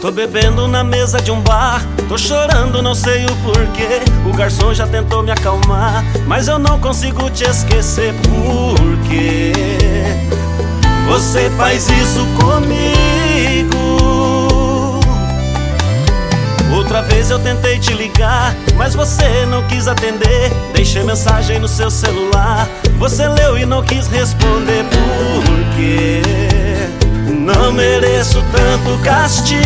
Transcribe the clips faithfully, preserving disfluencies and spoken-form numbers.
Tô bebendo na mesa de um bar, tô chorando, não sei o porquê. O garçom já tentou me acalmar, mas eu não consigo te esquecer. Por quê? Você faz isso comigo. Outra vez eu tentei te ligar, mas você não quis atender. Deixei mensagem no seu celular, você leu e não quis responder. Por quê? Não mereço tanto castigo.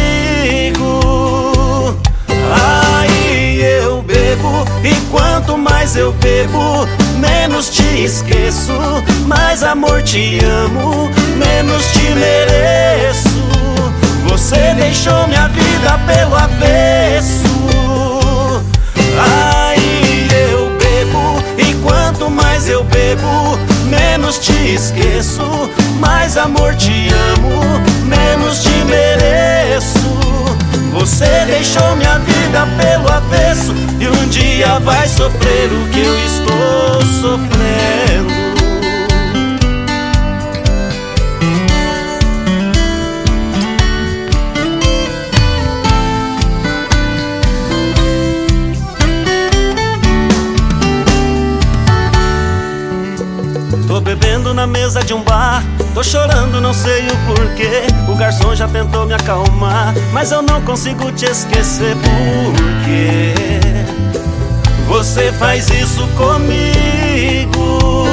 Ai, eu bebo, e quanto mais eu bebo, menos te esqueço. Mais amor te amo, menos te mereço. Você deixou minha vida pelo avesso. Ai, eu bebo, e quanto mais eu bebo, menos te esqueço. Mais amor te amo, menos te mereço. Você deixou minha vida pelo avesso, e um dia vai sofrer o que eu estou sofrendo. Tô bebendo na mesa de um bar, tô chorando, não sei o porquê. O garçom já tentou me acalmar, mas eu não consigo te esquecer. Por quê? Você faz isso comigo.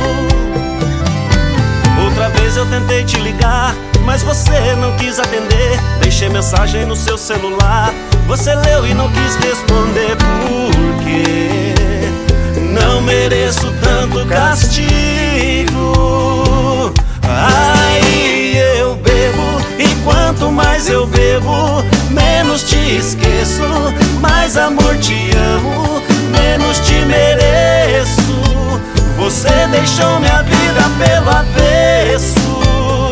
Outra vez eu tentei te ligar, mas você não quis atender. Deixei mensagem no seu celular, você leu e não quis responder. Por quê? Não mereço tanto castigo. Ai, eu bebo, e quanto mais eu bebo, menos te esqueço. Mais amor te amo, menos te mereço. Você deixou minha vida pelo avesso.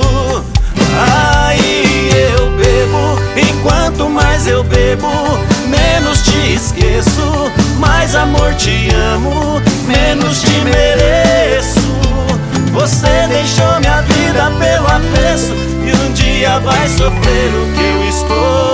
Ai, eu bebo, e quanto mais eu bebo, menos te esqueço. Mais amor te amo, menos te mereço. Você deixou minha vida pelo avesso, e um dia vai sofrer o que eu estou